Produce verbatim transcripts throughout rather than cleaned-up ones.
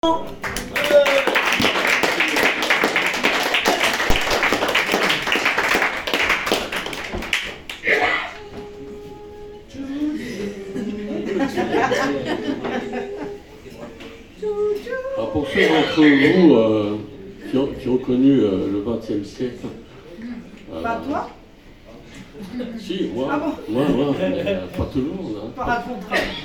Alors pour ceux d'entre vous euh, qui, ont, qui ont connu euh, le vingtième siècle, euh, Pas toi? Si, moi, Ah bon? moi, moi, mais, euh, pas tout le monde. Hein. Par rapport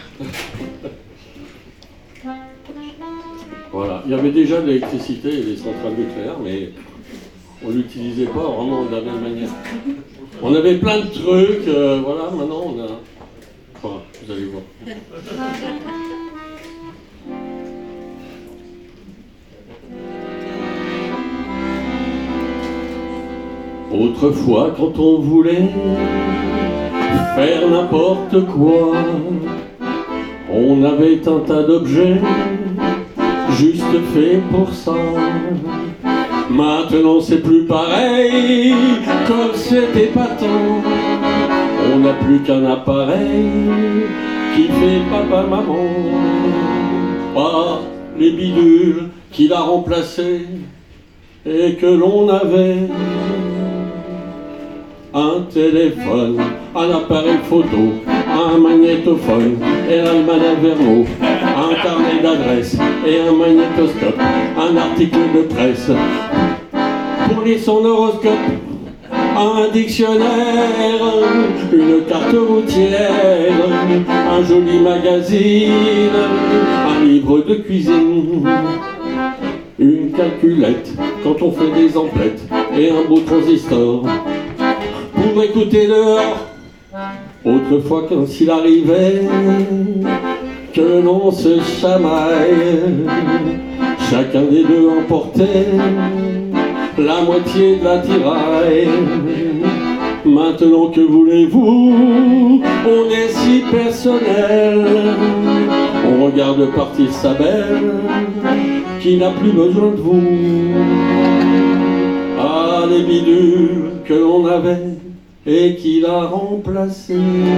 Voilà, il y avait déjà de l'électricité et des centrales nucléaires, mais on ne l'utilisait pas vraiment de la même manière. On avait plein de trucs, euh, voilà, maintenant on a... Enfin, vous allez voir. Autrefois, quand on voulait faire n'importe quoi, on avait un tas d'objets juste fait pour ça. Maintenant c'est plus pareil, comme c'était pas tant. On n'a plus qu'un appareil qui fait papa maman. Ah, les bidules qu'il a remplacés et que l'on avait. Un téléphone, un appareil photo, un magnétophone et l'Allemagne à Vermeau, un carnet d'adresses et un magnétoscope, un article de presse pour lire son horoscope, un dictionnaire, une carte routière, un joli magazine, un livre de cuisine, une calculette quand on fait des emplettes et un beau transistor pour écouter dehors. Autrefois, quand il arrivait que l'on se chamaille, chacun des deux emportait la moitié de la tiraille. Maintenant, que voulez-vous? On est si personnel, on regarde partir sa belle qui n'a plus besoin de vous. Ah, les bidules que l'on avait et qu'il a remplacé.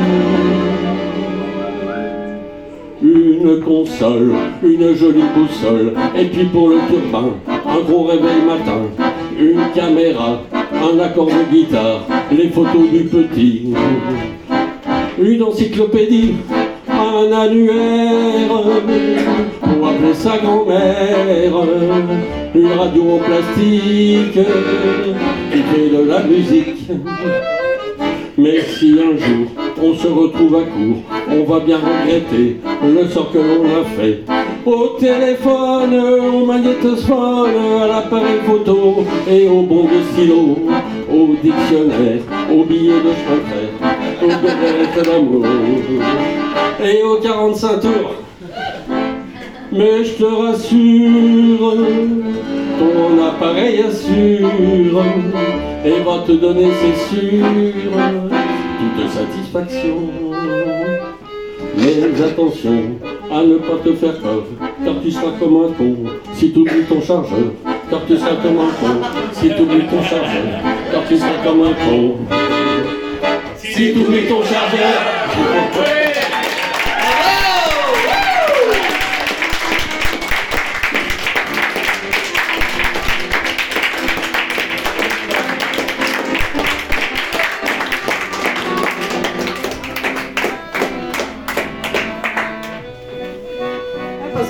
Une console, une jolie boussole, et puis pour le turbin, un gros réveil matin, une caméra, un accord de guitare, les photos du petit, une encyclopédie, un annuaire pour appeler sa grand-mère, une radio en plastique qui fait de la musique. Mais si un jour on se retrouve à court, on va bien regretter le sort que l'on a fait. Au téléphone, au magnétophone, à l'appareil photo et au bon de stylo, au dictionnaire, au billet de chemin de fer, au degré d'amour et aux quarante-cinq tours. Mais je te rassure, ton appareil assure et va te donner, c'est sûr, toute satisfaction. Mais attention à ne pas te faire peur, car tu seras comme un con si tu oublies ton chargeur. Car tu seras comme un con si tu oublies ton chargeur. Car tu seras comme un con si tu oublies ton chargeur.